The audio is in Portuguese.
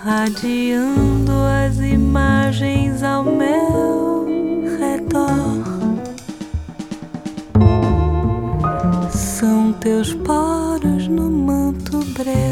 irradiando as imagens ao meu redor. São teus poros no manto breu